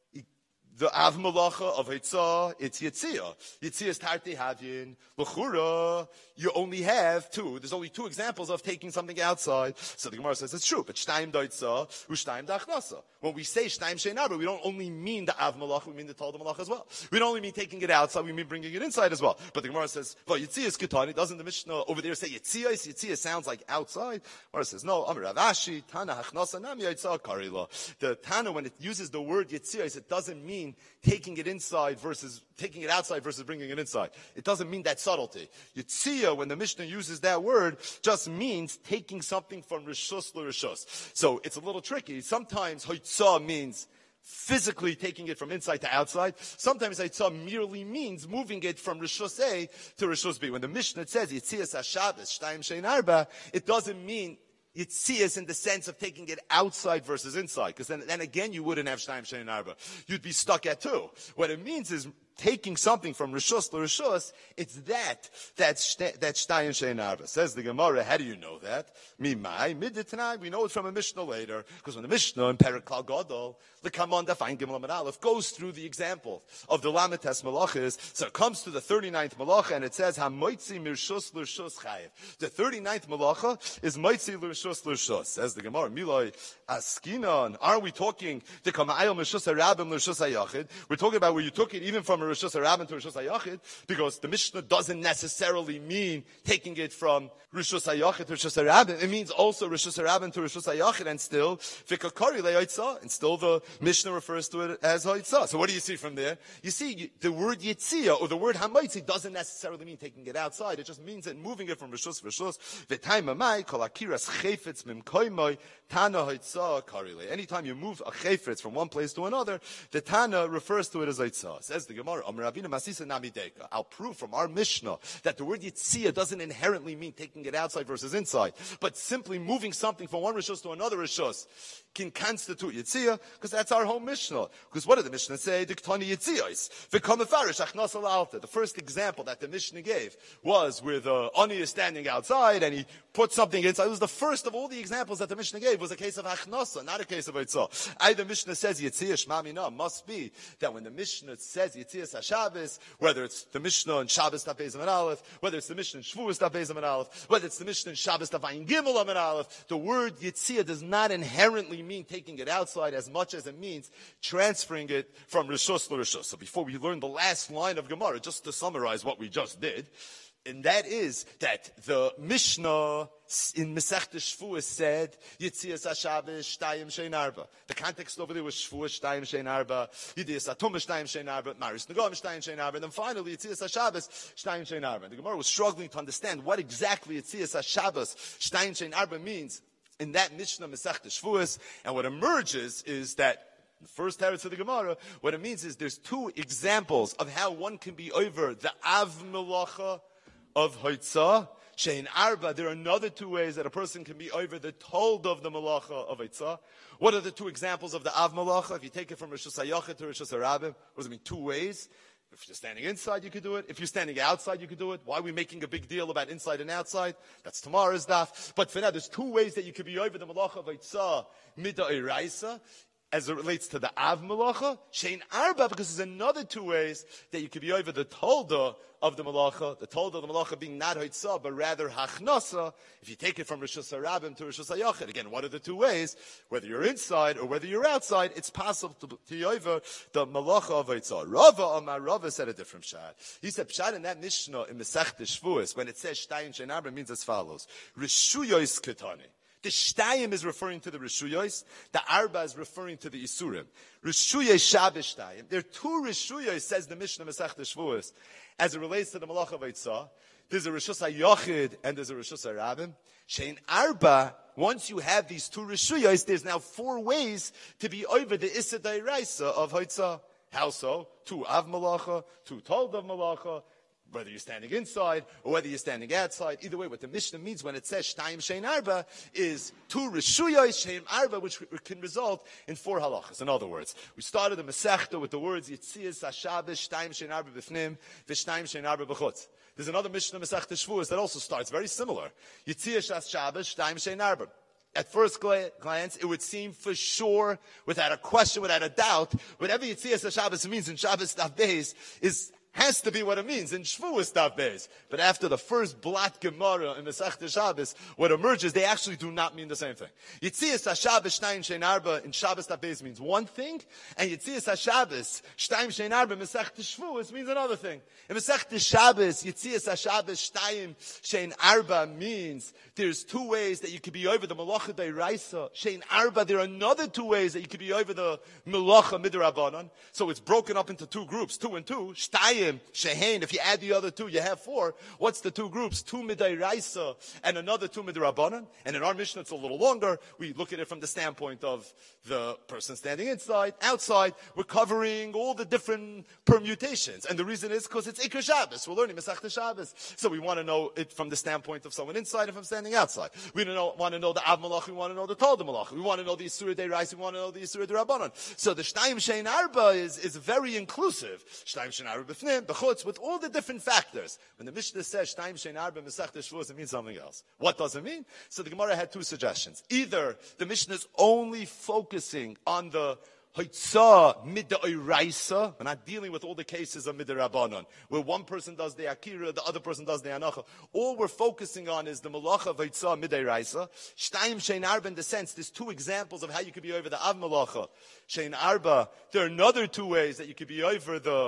the Av Malacha of Haitzah? It's Yitziyah. Yitziyah's Tarti Havyin. L'chura, you only have two. There's only two examples of taking something outside. So the Gemara says it's true. But Shtayim Daitzah, Ushtayim Dachnasa. When we say Shtayim Shein Arba, we don't only mean the Av Malacha, we mean the Talmud Malacha as well. We don't only mean taking it outside, we mean bringing it inside as well. But the Gemara says, well, Yitziyah is Ketani. Doesn't the Mishnah over there say Yitziyah? Yitziyah sounds like outside. The Gemara says, no, Amar Rav Ashi, Tana Hachnasa, Nami Yitzah Karila. The Tana, when it uses the word Yitziyah, it doesn't mean taking it inside versus taking it outside versus bringing it inside. It doesn't mean that subtlety. Yitziyah, when the Mishnah uses that word, just means taking something from Rishus to Rishus. So it's a little tricky. Sometimes Haitzah means physically taking it from inside to outside. Sometimes Haitzah merely means moving it from Rishus A to Rishus B. When the Mishnah says Yitziyas HaShabbos, Shtayim Shein Arba, it doesn't mean Yitziyas in the sense of taking it outside versus inside, because then, then again you wouldn't have Shtayim Shein Arba. You'd be stuck at two. What it means is taking something from Rishus to Rishus, it's that, that's, that's Shtayim Shein Arba. Says the Gemara, how do you know that? Mimai, Miditnai, we know it from a Mishnah later, because when the Mishnah in Perek Klal Gadol, the Kamon Dafayin Gimel Amud Aleph goes through the example of the Lamites Malachis, so it comes to the thirty-ninth Malacha, and it says, HaMoitzi Mirshus L'Rishus Chayev. The thirty-ninth Malacha is Moitzi L'Rishus L'Rishus. Says the Gemara, Miloi Askinon, are we talking the Kamayel Mirshus HaRabim L'Rishus HaYachid? We're talking about where you took it even from a Rishus HaRabban to Rishus HaYachid, because the Mishnah doesn't necessarily mean taking it from Rishus HaYachid to Rishus HaRabban. It means also Rishus HaRabban to Rishus HaYachid, and still Vikakari le'Hotzah, and still the Mishnah refers to it as Hotzah. So what do you see from there? You see the word Yitzia or the word Hamaitzi doesn't necessarily mean taking it outside. It just means that moving it from Rishus Rishus. V'taimamai kol akiras chayfetz mimkoimoi tana Hotzah karile. Anytime you move a chayfetz from one place to another, the Tana refers to it as Hotzah. Says the Gemara, Amar Ravina Masisa Namideka. I'll prove from our Mishnah that the word Yitzia doesn't inherently mean taking it outside versus inside, but simply moving something from one Rishus to another Rishus can constitute Yitzia, because that's our whole Mishnah. Because what did the Mishnah say? Diktani Yitzios. V'kamefarish achnas al alta. The first example that the Mishnah gave was where the Ani is standing outside and he put something inside. It was the first of all the examples that the Mishnah gave was a case of achnasa, not a case of Yitzah. Either Mishnah says Yitzia Shmamina, must be that when the Mishnah says Yitzias HaShabbos, whether it's the Mishnah in Shabbos Daf Beis Amud Aleph, whether it's the Mishnah in Shavuos Daf Beis Amud Aleph, whether it's the Mishnah in Shabbos Daf Ayin Gimel Amud Aleph, the word Yitzia does not inherently mean taking it outside as much as it means transferring it from Rishus to Rishus. So before we learn the last line of Gemara, just to summarize what we just did, and that is that the Mishnah in Masechta Shvuos said Yitzias HaShabbos Shtayim Shein Arba. The context over there was Shvuos Shtayim Shein Arba, Yidiyas HaTumah Shtayim Shein Arba, Maris Negam Shtayim Shein Arba, and then finally Yitzias HaShabbos Shtayim Shein Arba. The Gemara was struggling to understand what exactly Yitzias HaShabbos Shtayim Shein Arba means in that Mishnah Masechta Shvuos, and what emerges is that the first teretz of the Gemara, what it means is there's two examples of how one can be over the Av Melacha of Hotzah. Shein Arba, there are another two ways that a person can be over the told of the Melacha of Hotzah. What are the two examples of the Av Melacha? If you take it from Rishus HaYachid to Rishus HaRabban, what does it mean? Two ways. If you're standing inside, you could do it. If you're standing outside, you could do it. Why are we making a big deal about inside and outside? That's tomorrow's daf. But for now, there's two ways that you could be over the Melacha of Hotzah, Mida Eiraisa, as it relates to the Av Melacha, Shein Arba, because there's another two ways that you could be over the Tolda of the Melacha, the Tolda of the Melacha being not Hotzah, but rather Hachnasa, if you take it from Rishus HaRabban to Rishus HaYachid. Again, what are the two ways? Whether you're inside or whether you're outside, it's possible to, to be over the Melacha of Hotzah. Rava Amar Rava said a different pshat. He said, pshat in that Mishnah in Masechta Shvuos, when it says Shtayim Shein Arba, means as follows. Rishuyos Ketani. The Shtayim is referring to the Rishuyos. The Arba is referring to the Isurim. Rishuyos Shabbos Shtayim. There are two Rishuyos, says the Mishnah Masechta Shvuos, as it relates to the Malach of Hotzah. There's a Rishus HaYachid and there's a Rishus HaRabban. Shein Arba, once you have these two Rishuyos, there's now four ways to be over the Issa D'Oraisa of Hotzah. How so? Two Av Malacha, two Tolda of Malacha, whether you're standing inside or whether you're standing outside. Either way, what the Mishnah means when it says Shtayim Shein Arba is two Rishuyos Shein Arba, which can result in four halachas. In other words, we started the Masechta with the words Yitzias HaShabbos Shtayim Shein Arba B'fnim V'Shtayim Shein Arba B'chutz. There's another Mishnah Masechta Shvuos that also starts very similar. Yitzias HaShabbos Shtayim Shein Arba. At first glance, it would seem for sure, without a question, without a doubt, whatever Yitzias HaShabbos means in Shabbos Daf Beis is has to be what it means in Shvuos Daf Beis. But after the first blot Gemara in Masechta Shabbos, what emerges, they actually do not mean the same thing. Yitzias HaShabbos Shtayim Shein Arba in Shabbos Daf Beis means one thing, and Yitzias HaShabbos Shtayim Shein Arba in Masechta Shvuos means another thing. In Masechta Shabbos, Yitzias HaShabbos Shtayim Shein Arba means there's two ways that you could be over the Melacha D'Oraisa. Shein Arba, there are another two ways that you could be over the Melacha Midrabanan. So it's broken up into two groups, two and two. Shtayim Shehain, if you add the other two, you have four. What's the two groups? Two Midairaisa and another two Midrabanan. And in our Mishnah, it's a little longer. We look at it from the standpoint of the person standing inside, outside. We're covering all the different permutations. And the reason is because it's Iker Shabbos. We're learning Masechta Shabbos. So we want to know it from the standpoint of someone inside and from standing outside. We don't know, want to know the Av Malach, we want to know the Tolda Malach. We want to know the Yisur Deiraisa, we want to know the Yisur Derabanan. So the Shtayim Shein Arba is, is very inclusive. Shtayim Shein Arba B'fnim, B'chutz, with all the different factors. When the Mishnah says Shtayim Shein Arba Masechta Shvuos, it means something else. What does it mean? So the Gemara had two suggestions. Either the Mishnah is only focusing on the Hotzah Midairaisa. We're not dealing with all the cases of Midirabanan, where one person does the Akira, the other person does the Anacha. All we're focusing on is the Malacha of Hotzah Midairaisa. Shtayim Shein Arba, in the sense, there's two examples of how you could be over the Av Malacha. Shein Arba, there are another two ways that you could be over the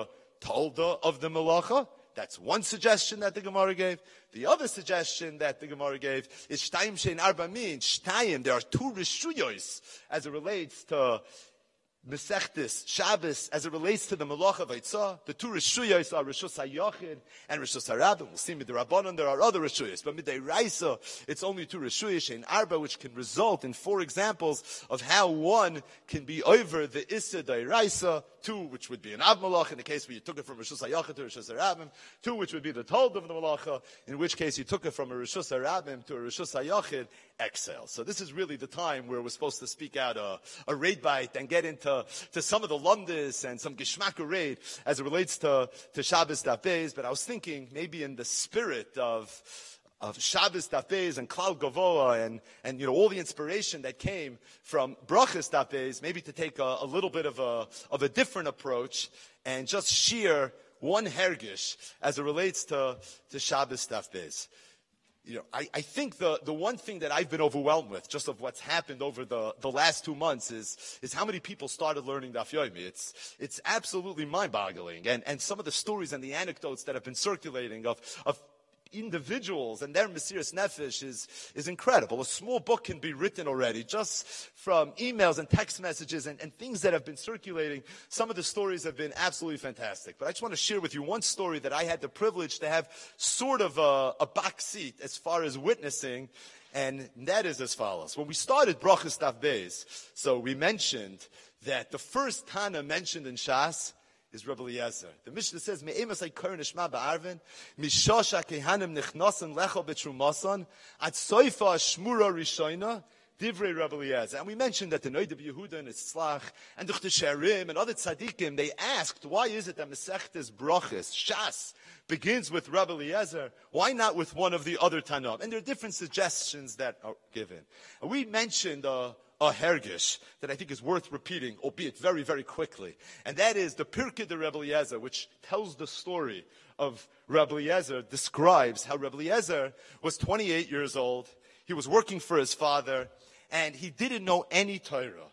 tolda of the Malacha. That's one suggestion that the Gemara gave. The other suggestion that the Gemara gave is Shtayim Shein Arba Min. Shtayim, there are two Rishuyos as it relates to Mesechtes, Shabbos, as it relates to the Malacha Vaitzah. The two Rishuyos are Rishus HaYachid and Rishus HaRabim. We'll see Midei Rabbanon, there are other Rishuyos. But Midei Raisa, it's only two Rishuyos, Shein Arba, which can result in four examples of how one can be over the Issa Dei Raisa. Two, which would be an Av Malach, in the case where you took it from Rishus HaYachid to Rishus HaRabim. Two, which would be the Told of the Malacha, in which case you took it from a Rishus HaRabim to a Rishus HaYachid. Exhale. So this is really the time where we're supposed to speak out a, a raid bite and get into to some of the lumdis and some gishmaka raid as it relates to, to Shabbos Daf Beis. But I was thinking maybe in the spirit of of Shabbos Daf Beis and Klal Gavoa and, and, you know, all the inspiration that came from Brachas Daf Beis, maybe to take a, a little bit of a, of a different approach and just sheer one hergish as it relates to, to Shabbos Daf Beis. You know, I, I think the, the one thing that I've been overwhelmed with, just of what's happened over the, the last two months, is is how many people started learning Daf Yomi. It's it's absolutely mind-boggling, and and some of the stories and the anecdotes that have been circulating of of individuals and their Mesiras Nefesh is, is incredible. A small book can be written already just from emails and text messages and, and things that have been circulating. Some of the stories have been absolutely fantastic. But I just want to share with you one story that I had the privilege to have sort of a, a back seat as far as witnessing, and that is as follows. When we started Brachas Daf Beis, so we mentioned that the first Tana mentioned in Shas is Rabbi Eliezer. The Mishnah says, "Me'emas ha'ikar nishma ba'arvin, mishosha kehanim nichnasan lecho betrumasan, at soifa shmura rishayna, divrei Rabbi Eliezer." And we mentioned that the Noida Yehuda and Itzlach and the Sherim and other tzaddikim, they asked, why is it that Masechtes Brachas, Shas, begins with Rabbi Eliezer? Why not with one of the other Tanam? And there are different suggestions that are given. And we mentioned uh, a hergish that I think is worth repeating, albeit very, very quickly. And that is the Pirkei de Rabbi Eliezer, which tells the story of Rabbi Eliezer, describes how Rabbi Eliezer was twenty-eight years old. He was working for his father, and he didn't know any Torah.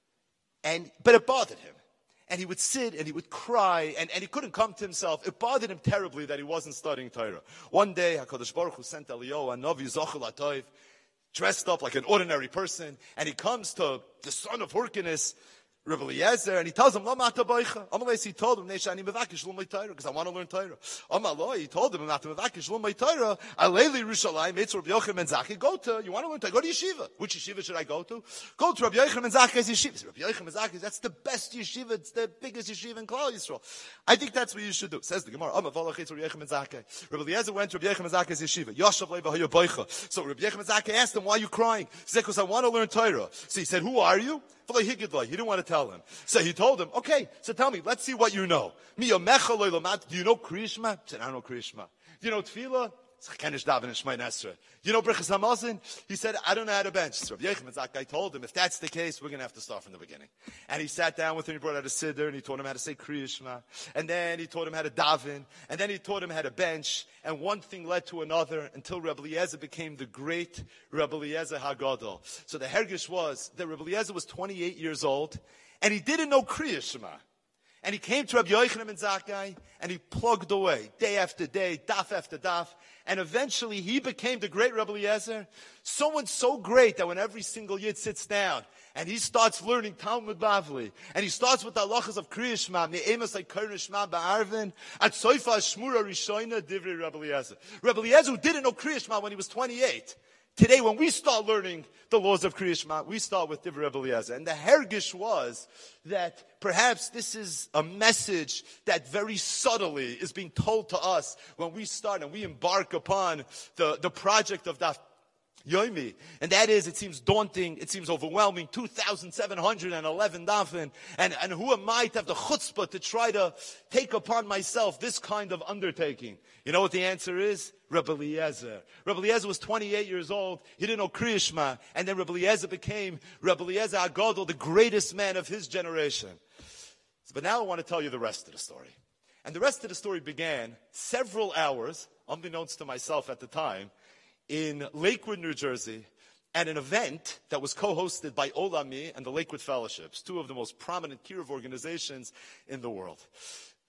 And, but it bothered him. And he would sit and he would cry, and, and he couldn't come to himself. It bothered him terribly that he wasn't studying Torah. One day, HaKadosh Baruch Hu sent Eliyahu, and Navi Zochel HaToiv, dressed up like an ordinary person, and he comes to the son of Hyrcanus, Rabbi Eliezer, and he tells him, Lama ata boicha. Amalei, he told him, Neisha ani mevakish lumay Torah, because I want to learn Torah. Amalei, he told him, Ata mevakish lumay Torah, Aleili Rishalayim, it's Rabbi Yochanan ben Zakkai, go to, you want to learn Torah, go to yeshiva. Which yeshiva should I go to? Go to Rabbi Yochanan ben Zakkai's yeshiva. Rabbi Yochanan ben Zakkai, that's the best yeshiva, it's the biggest yeshiva in Klal Yisrael. I think that's what you should do. Says the Gemara, Amavalach, it's Rabbi Yochanan ben Zakkai. Rabbi Eliezer went to Rabbi Yochanan ben Zakkai's yeshiva. Yoshav leva hayo boicha. So Rabbi Yochanan ben Zakkai asked him, why are you crying? He said, because I want to learn Torah. So he said, who are you? He didn't want to tell him. So he told him, okay, so tell me, let's see what you know. Do you know Kriya Shema? He said, I don't know Kriya Shema. Do you know Tefillah? You know Brachas Hamazon? He said, I don't know how to bench. So Rabbi Yochanan ben Zakkai told him, if that's the case, we're going to have to start from the beginning. And he sat down with him, he brought out a siddur, and he taught him how to say Kriya Shema. And then he taught him how to daven. And then he taught him how to bench. And one thing led to another until Rabbi Eliezer became the great Rabbi Eliezer HaGadol. So the hergish was that Rabbi Eliezer was twenty-eight years old, and he didn't know Kriya Shema. And he came to Rabbi Yochanan ben Zakkai, and he plugged away, day after day, daf after daf, and eventually he became the great Rabbi Eliezer, someone so great that when every single yid sits down, and he starts learning Talmud Bavli, and he starts with the halachas of Kriya Shema, Me'emas ha'ikar nishma ba'arvin, at soifa shmura rishoyna divrei Rabbi Eliezer. Rabbi Eliezer, who didn't know Kriya Shema when he was twenty-eight, today, when we start learning the laws of Kriya Shema, we start with Divrei Rabbi Eliezer. And the hergish was that perhaps this is a message that very subtly is being told to us when we start and we embark upon the, the project of Daf Yomi. And that is, it seems daunting, it seems overwhelming, two thousand seven hundred eleven dafin. And, and who am I to have the chutzpah to try to take upon myself this kind of undertaking? You know what the answer is? Rabbi Eliezer. Rabbi Eliezer was twenty-eight years old. He didn't know Kriya Shema. And then Rabbi Eliezer became Rabbi Eliezer HaGadol, the greatest man of his generation. But now I want to tell you the rest of the story. And the rest of the story began several hours, unbeknownst to myself at the time, in Lakewood, New Jersey, at an event that was co-hosted by Olami and the Lakewood Fellowships, two of the most prominent kiruv organizations in the world.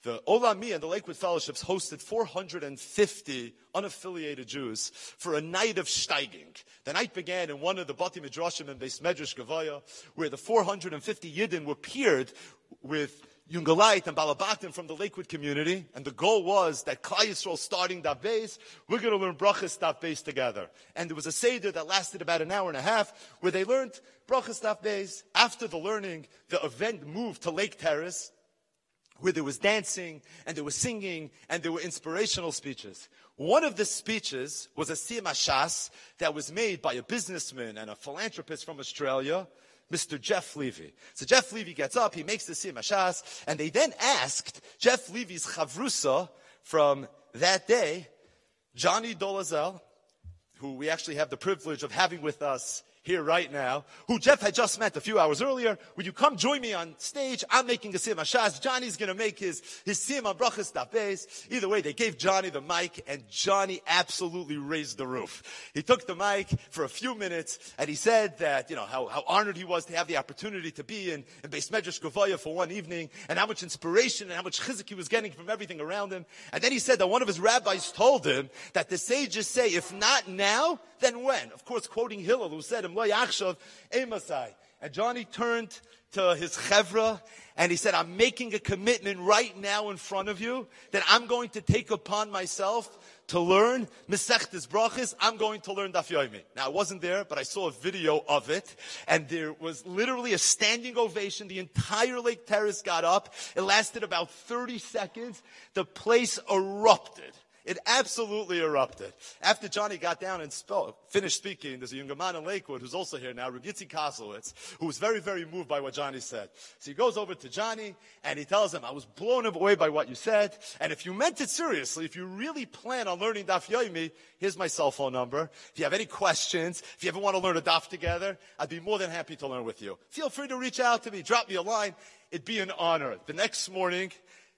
The Olami and the Lakewood Fellowships hosted four hundred fifty unaffiliated Jews for a night of steiging. The night began in one of the Bati Midrashim in Beis Medrash Gevaya, where the four hundred fifty Yidden were paired with Yungalite and Balabatim from the Lakewood community, and the goal was that Klal Yisrael starting Daf Beis, we're going to learn Brachas Daf Beis together. And there was a Seder that lasted about an hour and a half, where they learned Brachas Daf Beis. After the learning, the event moved to Lake Terrace, where there was dancing, and there was singing, and there were inspirational speeches. One of the speeches was a Siyum Hashas that was made by a businessman and a philanthropist from Australia, Mister Jeff Levy. So Jeff Levy gets up, he makes the Siyum Hashas, and they then asked Jeff Levy's chavrusa from that day, Johnny Dolazel, who we actually have the privilege of having with us here right now, who Jeff had just met a few hours earlier. Would you come join me on stage? I'm making a Siyum Hashas. Johnny's going to make his, his Siyum on Brachas Daf Beis. Either way, they gave Johnny the mic, and Johnny absolutely raised the roof. He took the mic for a few minutes, and he said that, you know, how, how honored he was to have the opportunity to be in, in Beis Medrash Gevaya for one evening, and how much inspiration and how much chizuk he was getting from everything around him. And then he said that one of his rabbis told him that the sages say, if not now, then when? Of course, quoting Hillel, who said, Lo yachshav emasai. And Johnny turned to his chevra and he said, I'm making a commitment right now in front of you that I'm going to take upon myself to learn Masechtas Brachas. I'm going to learn Daf Yomi. Now, I wasn't there, but I saw a video of it, and there was literally a standing ovation. The entire Lake Terrace got up. It lasted about thirty seconds. The place erupted. It absolutely erupted. After Johnny got down and spoke, finished speaking, there's a younger man in Lakewood who's also here now, Rabbi Yitzi Koslowitz, who was very, very moved by what Johnny said. So he goes over to Johnny and he tells him, I was blown away by what you said. And if you meant it seriously, if you really plan on learning Daf Yomi, here's my cell phone number. If you have any questions, if you ever want to learn a Daf together, I'd be more than happy to learn with you. Feel free to reach out to me, drop me a line. It'd be an honor. The next morning,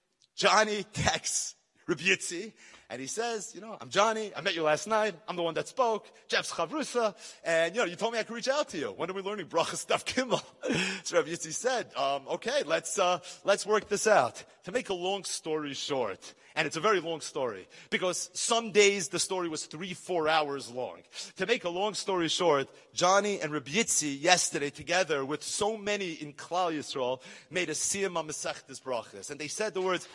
Johnny texts Rabbi Yitzi, and he says, you know, I'm Johnny. I met you last night. I'm the one that spoke. Jeff's chavrusa. And, you know, you told me I could reach out to you. When are we learning Brachas Daf Gimel? So Rabbi Yitzi said, um, okay, let's, uh, let's work this out. To make a long story short, and it's a very long story, because some days the story was three, four hours long. To make a long story short, Johnny and Rabbi Yitzi yesterday together with so many in Klal Yisrael made a Siyum on Masechtas Brachas. And they said the words,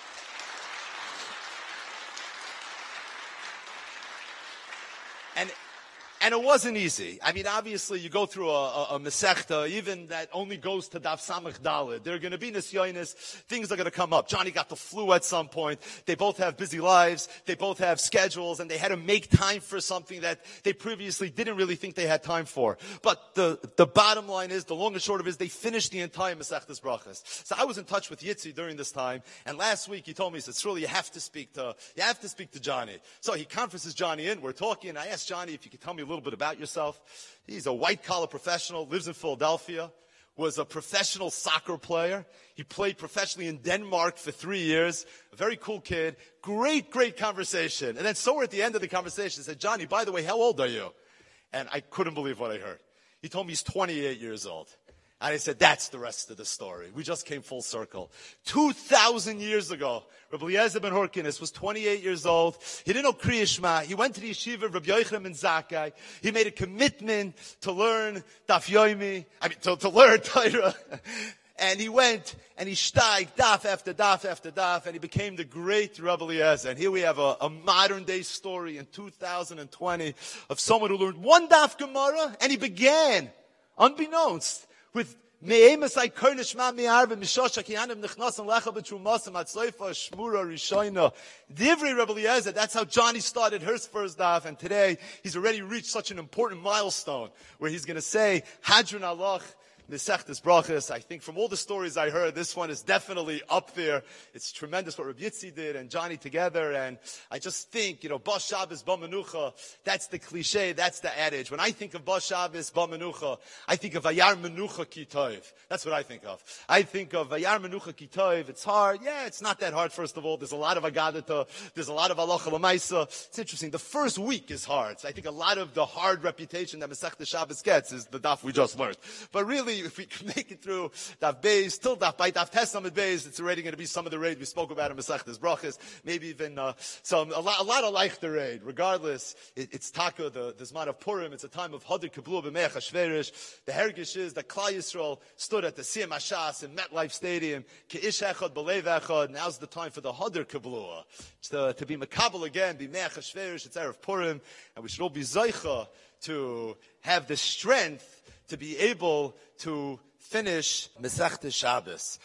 And and it wasn't easy. I mean, obviously, you go through a, a, a Masechta, even that only goes to Daf Samach Daled. There are going to be nisyonis. Things are going to come up. Johnny got the flu at some point. They both have busy lives. They both have schedules, and they had to make time for something that they previously didn't really think they had time for. But the, the bottom line is, the long and short of it is, they finished the entire Masechtas Brachas. So I was in touch with Yitzi during this time, and last week he told me, he said, Sruli, you have to speak to, you have to speak to Johnny. So he conferences Johnny in. We're talking, and I asked Johnny if you could tell me a little bit about yourself. He's a white-collar professional, lives in Philadelphia, was a professional soccer player. He played professionally in Denmark for three years. A very cool kid. Great, great conversation. And then somewhere at the end of the conversation, he said, Johnny, by the way, how old are you? And I couldn't believe what I heard. He told me he's twenty-eight years old. And I said, that's the rest of the story. We just came full circle. Two thousand years ago, Rabbi Eliezer ben Horkinis was twenty-eight years old. He didn't know Kriya Shema. He went to the yeshiva of Rabbi Yochanan ben Zakkai. He made a commitment to learn Daf Yomi, I mean, to, to learn Torah. And he went and he steig daf after daf after daf, and he became the great Rabbi Eliezer. And here we have a, a modern day story in two thousand twenty of someone who learned one daf Gemara, and he began, unbeknownst, with Me'emasai Kurnish Ma Mi'arve Mishosha Kiyanim Nechnasim Lecha B'Trumasim Atzleifa Shmura Rishoina. Divrei Rabbi Eliezer, that's how Johnny started his first daf, and today he's already reached such an important milestone where he's going to say Hadron Alach Masechtas Brachas. I think from all the stories I heard, this one is definitely up there. It's tremendous what Rabbi Yitzi did and Johnny together. And I just think, you know, Bas Shabbos, Ba Menucha, that's the cliche, that's the adage. When I think of Bas Shabbos, Ba Menucha, I think of Vayar Menucha Ki Tov. That's what I think of. I think of Vayar Menucha Ki Tov. It's hard. Yeah, it's not that hard, first of all. There's a lot of Agadata. There's a lot of Halacha L'maisa. It's interesting. The first week is hard. So I think a lot of the hard reputation that Masechtas Shabbos gets is the daf we just learned. But really, if we can make it through Daf Beis, till Daf by Daf Tes Amud Beis, it's already going to be some of the raid we spoke about in Masechtas Brachas, maybe even uh, some, a lot, a lot of like the raid. Regardless, it, it's Taka, the, the Zman of Purim, it's a time of Hadar Kiblu B'Meach HaShverish. The Hergish is that Klal Yisrael stood at the Siyam HaShas in MetLife Stadium, Ke'ish Echad, B'Lev Echad. Now's the time for the Hadar Kiblu. To, to be Makabel again, be Meach HaShverish, it's Erev Purim, and we should all be Zaycha to have the strength to be able to finish Masechtas Shabbos.